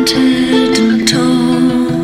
planted and tall,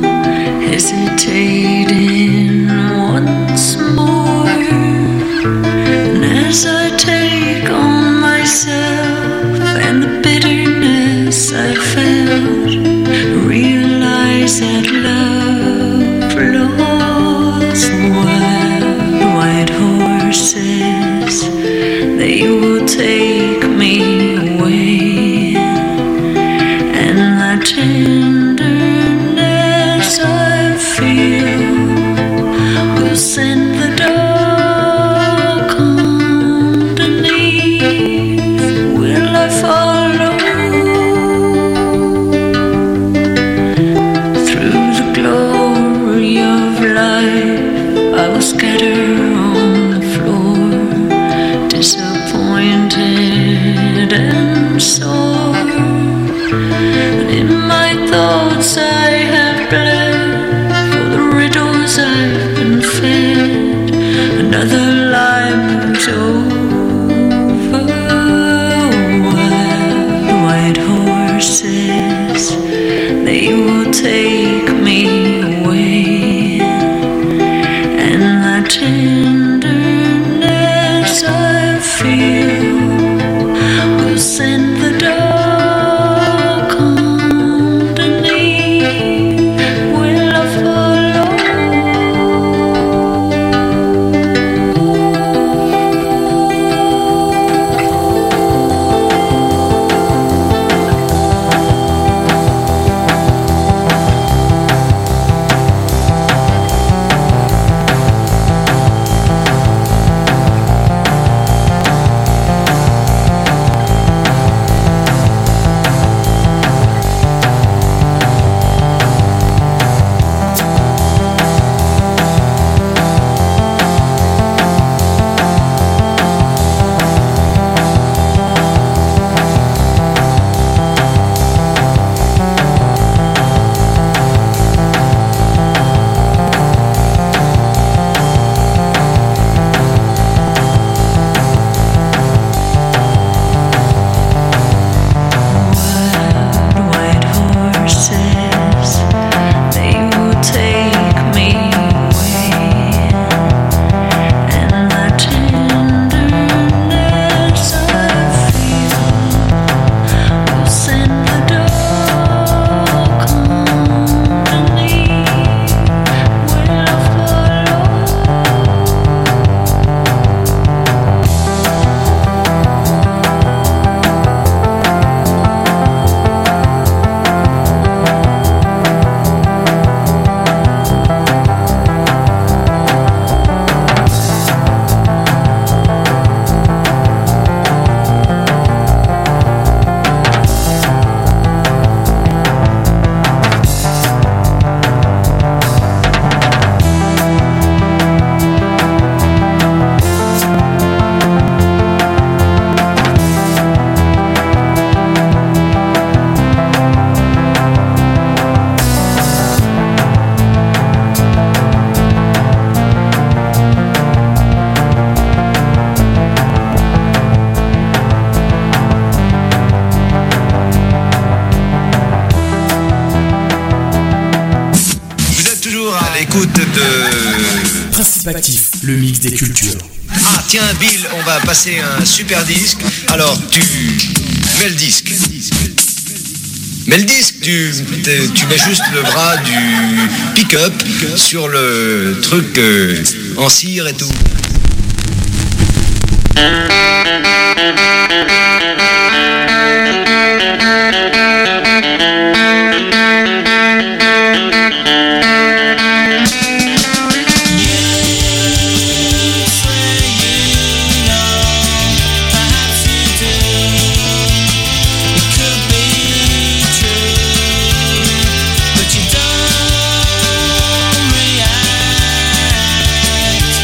hesitating once more. And as I take on myself and the bitterness I felt, realize that love lost white horses, they will take me away, and that tenderness I feel will send the dark underneath. Will I follow through the glory of life? I will scatter on the floor, disappointed and sore. And in my thoughts I have bled for the riddles I've been fed. Another lie moves over. White horses, they will take me away, and that tenderness I feel will send the dark underneath. Will I follow? Principe Actif, le mix des cultures. Ah tiens Bill, on va passer un super disque. Alors tu mets le disque. Mais le disque, tu mets juste le bras du pick-up sur le truc en cire et tout.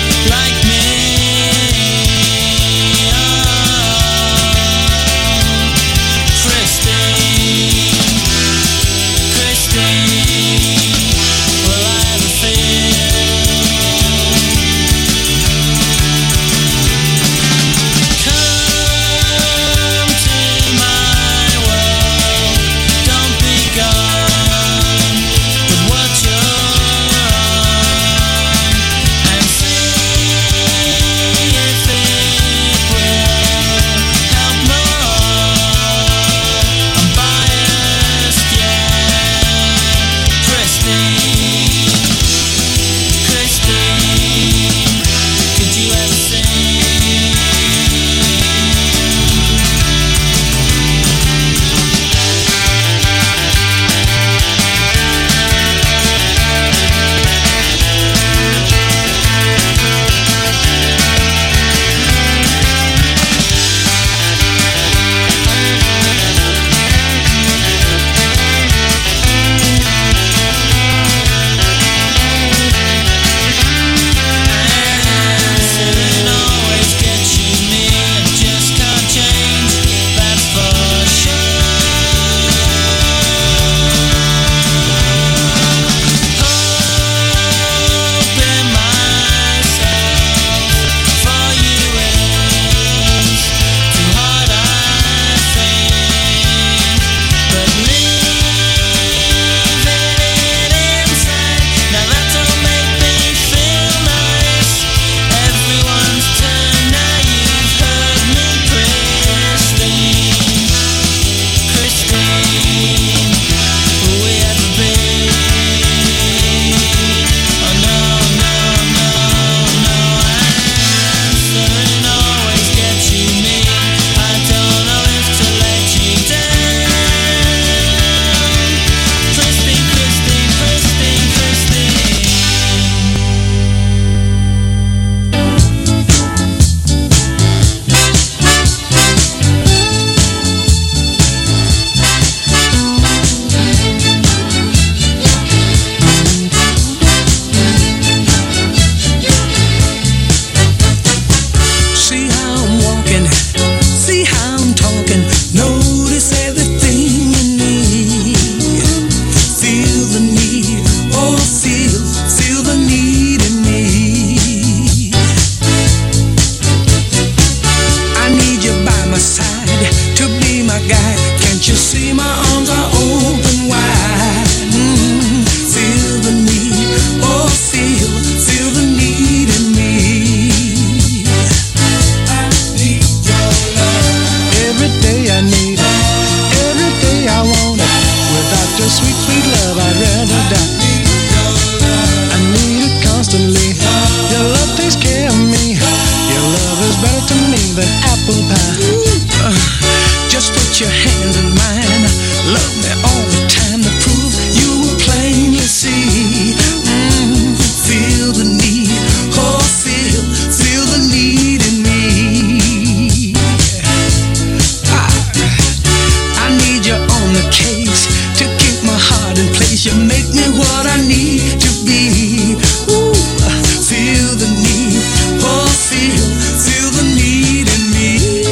Like me, You make me what I need to be. Ooh, feel the need. Oh, feel the need in me.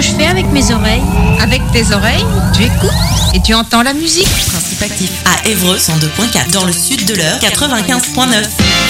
que je fais avec mes oreilles. Avec tes oreilles, tu écoutes et tu entends la musique. Principe actif à Évreux 102.4, dans le sud de l'Eure 95.9.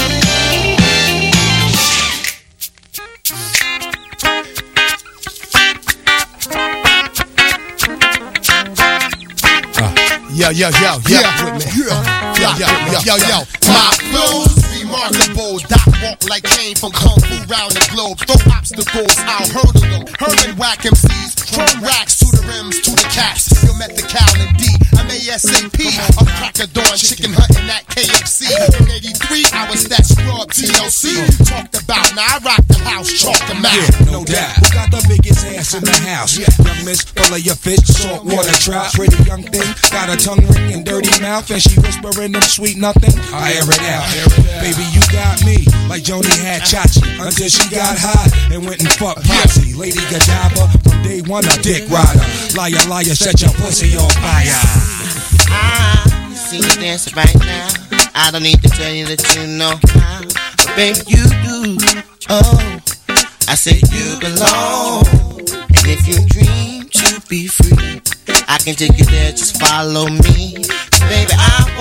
Yo, with me. Yo. My flow's remarkable. Doc walk like Kane from Kung Fu round the globe. Throw obstacles, I'll hurdle them. Herman whack MCs, chrome racks to the rims, to the caps. You'll met the Cal and D. I'm ASAP. A crack of dawn, chicken hunting at KFC. In 83, I was that scrub TLC. Talked about, now I rock the house, chalk them out. Yeah, no doubt. Who got the biggest ass in the house? Young miss, fillet your fish, salt water trout. Pretty young thing, got a tongue ring and dirty mouth, and she whispering them sweet nothing. I air it out. Baby, you got me like Joni had Chachi until she got hot and went and fucked Posse. Lady Godiva from day one, a dick rider. Liar, set your pussy on fire. I see you dancing right now. I don't need to tell you that you know how, but baby you do. Oh, I say you belong, and if you dream to be free, I can take you there, just follow me. Baby,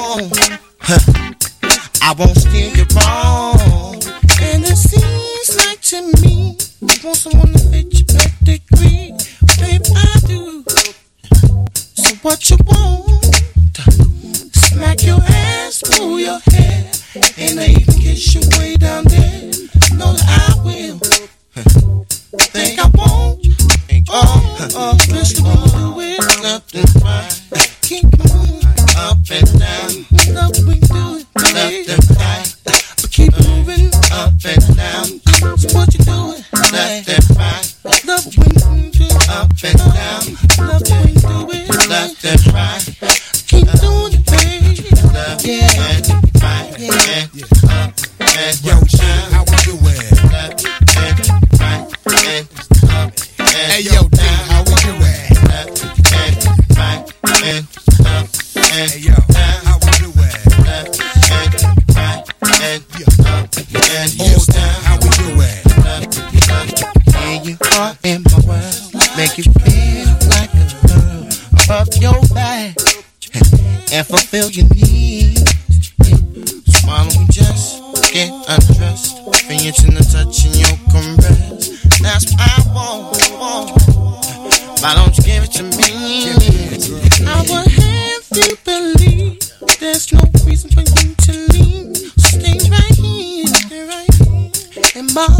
I won't steer you wrong. And it seems like to me, you want someone to fit your pedigree. Baby, I do. So what you want? Smack your ass, pull your hair, and I even kiss you way down there. Know that I will. Think I won't. Oh, especially when you do it left and right. Keep moving up and down. Love when you do it left and right. But keep moving up and down. So what you doing left and right. Love when you do it up and down. Love when you do it left and right. Keep doing it, baby. Left and right. Yeah. Up and down. How we do it? Left and right. And up and Hey yo, D, how we do it? left and right and up and Hey yo, how we do it? left and right and up and down. How we do it? Yeah, you are in my world, make you feel like a girl above your back and fulfill your needs. So why don't we just get undressed, fingers in the touch and your caress? That's what I want. Why don't you give it to me? I would have you believe there's no reason for you to leave. Stay right here, in my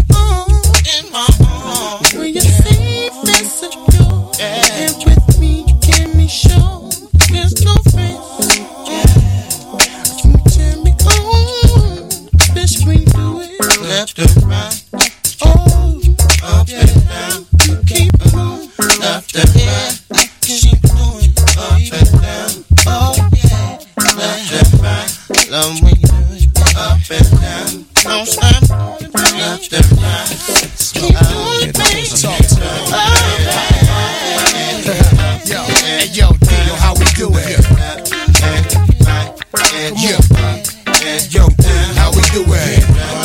arms, where you're safe and secure. And with me, you give me sure there's no risk. You turn me on, especially when you do it left and right. Oh, up and down, you keep moving left and right. Keep doing up and down. Oh yeah, left and right. Love when you do it up and down. Don't stop, left and right. Keep doing it, baby. Yo, D, how we do it? Yo, D, how we do it?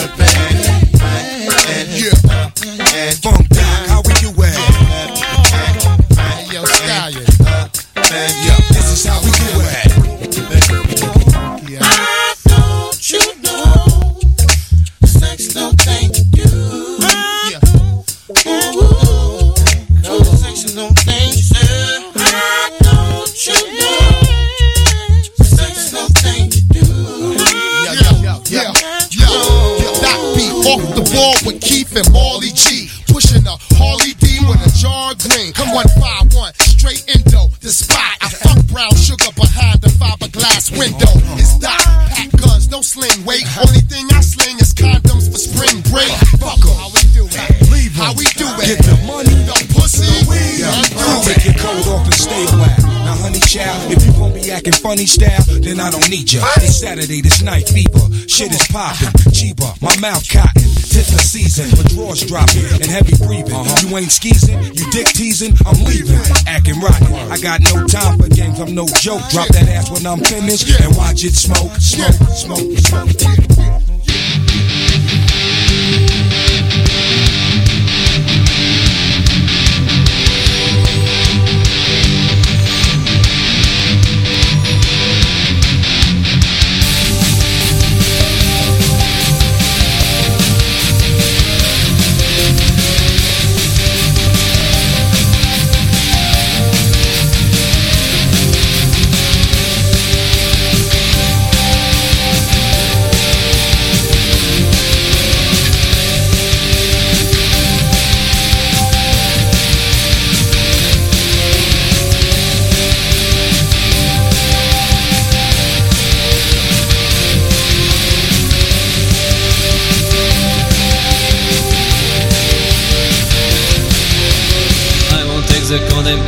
Funk Doc, how we do it? Yo, Stallion. This is how we do it. I don't you know, sex no thing to do. Ooh, sex no thing to do. I don't you know, sex no thing to do. Doc B off the ball with Keith and Marley G. Pushing a Harley D with a jar green. Come 151, straight Indo, the spot. I fuck brown sugar behind the fiberglass window. It's Doc, pack guns, no sling weight. Only thing I sling is condoms for spring break. Fuck 'em. How we do it? Leave 'em. How we do it? Get the money, the pussy, take your coat off and stay black. Now, honey child, if you gon' be acting funny style, then I don't need ya. It's Saturday, this night fever. Shit is poppin', cheaper, my mouth cotton. Tis the season, withdrawals dropping and heavy breathing. You ain't skeezing, you dick teasing, I'm leaving. Acting rotten, I got no time for games, I'm no joke. Drop that ass when I'm finished and watch it smoke, smoke, smoke, smoke.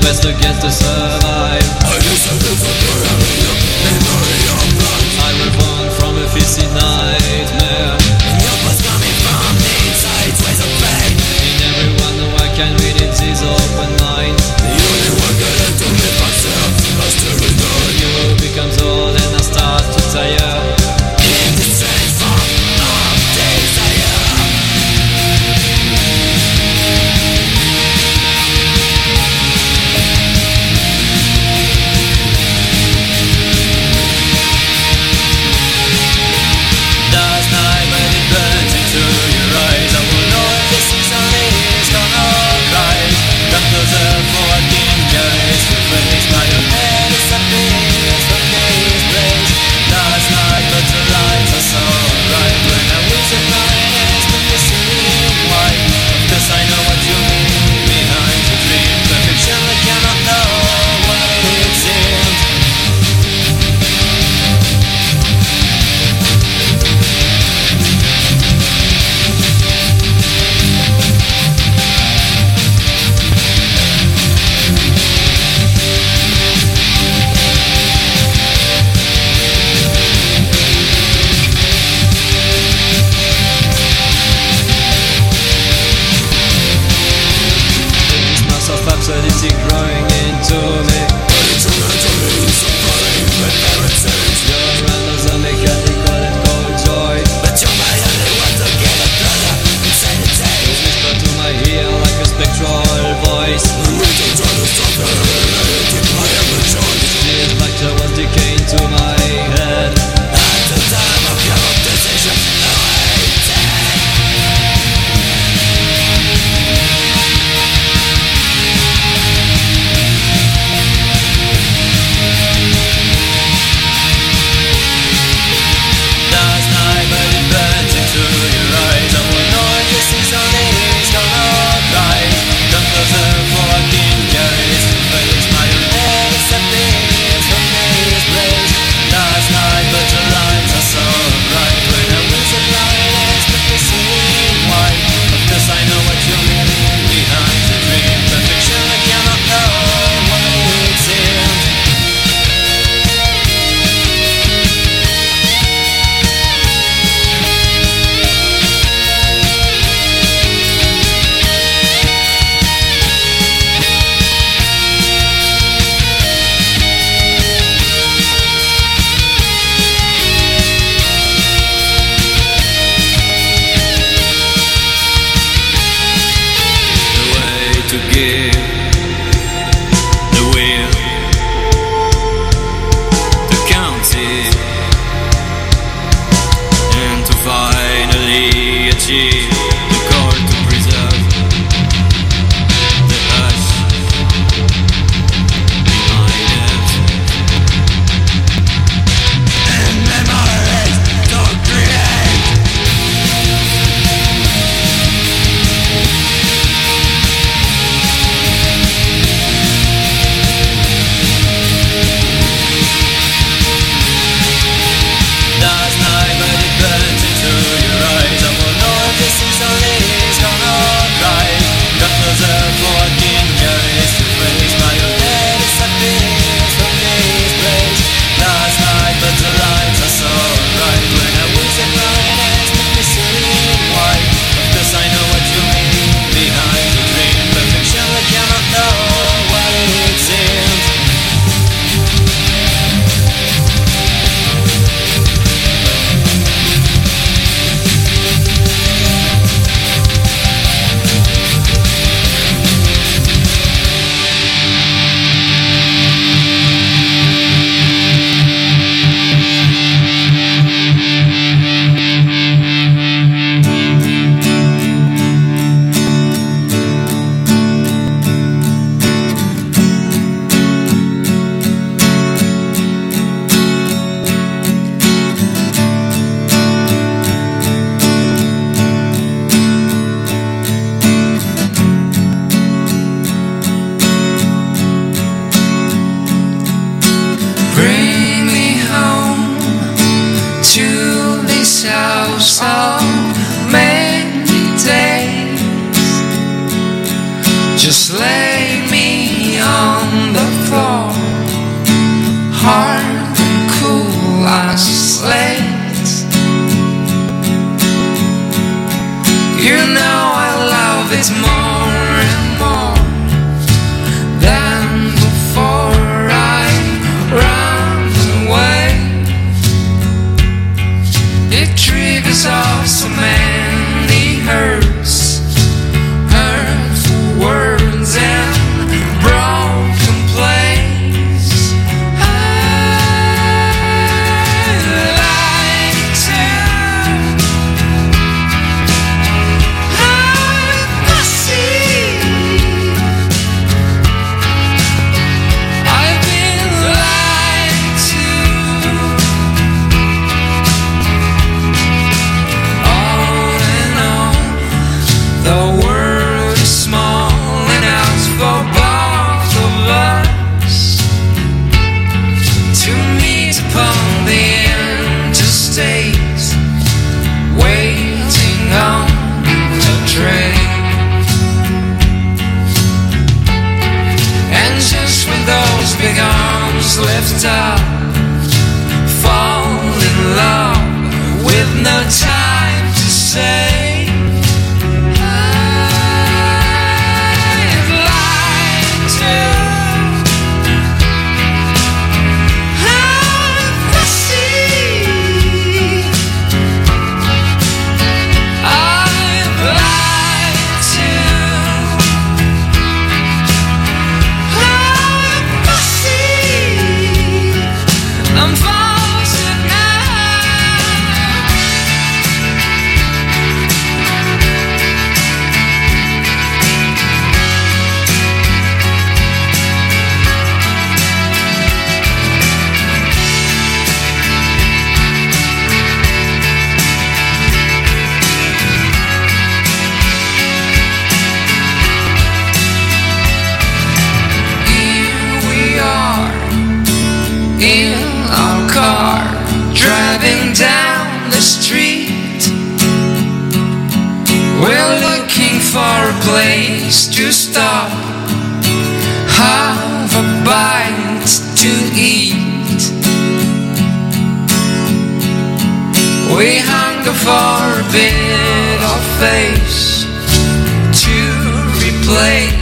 best against to survive. I was born from a fishy nightmare. Coming from the inside, ways of pain. In everyone who I can read it is open mind. The only one gonna do me myself, was to ignore you. Becomes old and I start to tire. In the strange form of desire. Last night when it burns into your eyes, I will know if this is only is gonna rise. Come closer for I can caress your face. Now your head disappears from this place. Last night but the lights are so bright. When I was in my hands but you see why. Cause I know what you mean behind the dream. Perfection I cannot know what it seems. Absurdity growing into me. Your random are mechanical and cold joy. But you're my only one to get a brother inside the day. You whisper to my ear like a spectral voice. Feels like there was decay into my head. At the time of your decision, last night when it burns into your eyes, I will know if this is it's late. You know I love it more and more than before I run away. It triggers off so many hurts, hurtful words and broken place. I'd like to have a seat. I've been lied to. On and on, the world is small enough for both of us to meet upon the interstate, waiting on a train. And just when those big arms lift up, fall in love with no time to say. I'd like to have a seat. I'd like to have a seat. I'm frozen now. Here we are in our car, driving down the street. We're looking for a place to stop, have a bite to eat. We hunger for a bit of face to replace